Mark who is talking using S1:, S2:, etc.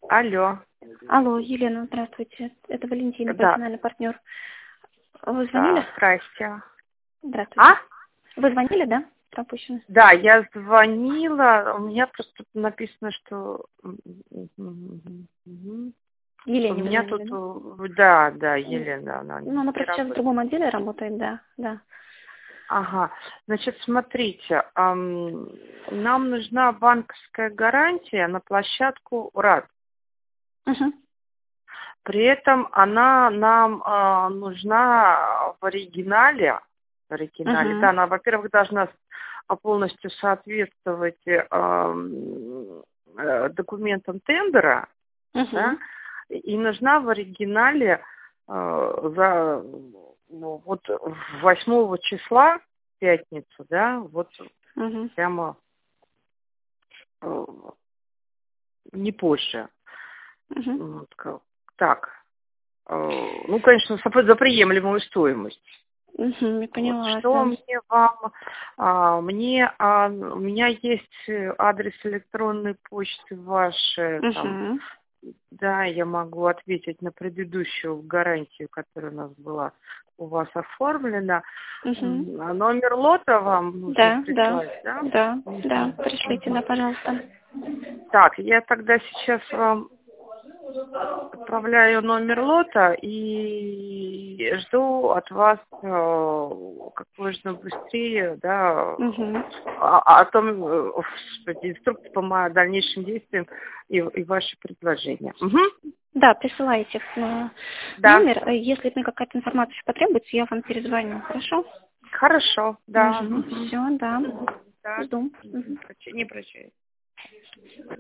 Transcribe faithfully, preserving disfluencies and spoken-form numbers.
S1: Алло.
S2: Алло, Елена, здравствуйте. Это Валентина,
S1: Да.
S2: персональный партнер. Вы звонили?
S1: Да, здрасте.
S2: Здравствуйте.
S1: А?
S2: Вы звонили, да? Пропущено.
S1: Да, я звонила. У меня просто написано, что... Мгм. У
S2: Елене вы
S1: меня
S2: звонили,
S1: тут...
S2: да?
S1: э, Да, да, Елена, она
S2: Ну, она
S1: не
S2: просто сейчас в
S1: работает.
S2: другом отделе работает, да, да.
S1: Ага. Значит, смотрите, ам, нам нужна банковская гарантия на площадку РАД.
S2: Угу.
S1: При этом она нам а, нужна в оригинале. В оригинале. Да,
S2: Угу.
S1: она, во-первых, должна а, полностью соответствовать э, м, э, документам тендера, да,
S2: Угу.
S1: и нужна в оригинале э, за ну, вот восьмого числа, в пятницу, да, вот
S2: Угу.
S1: прямо э, не позже.
S2: Угу.
S1: Вот как- так. Э, Ну, конечно, за за приемлемую стоимость.
S2: Угу. Я
S1: Вот.
S2: поняла вас,
S1: Что
S2: да.
S1: мне вам... а, мне, а, у меня есть адрес электронной почты вашей, там,
S2: Угу.
S1: да, я могу ответить на предыдущую гарантию, которая у нас была у вас оформлена.
S2: Угу.
S1: М, а номер лота вам нужно
S2: Да, да,
S1: прислать, да?
S2: да, да.
S1: Мгм.
S2: Пришлите, да, пожалуйста.
S1: Так, я тогда сейчас вам отправляю номер лота и жду от вас э, как можно быстрее, да,
S2: Угу.
S1: о, о том, э, господи, инструкцию по моим дальнейшим действиям и, и ваши предложения. Мгм.
S2: Да, присылайте на
S1: Да,
S2: номер. Э, Если мне какая-то информация еще потребуется, я вам перезвоню, хорошо?
S1: хорошо, да.
S2: Угу.
S1: Мгм.
S2: Все, да.
S1: Да,
S2: Жду.
S1: не
S2: Мгм.
S1: прощай- не прощаюсь.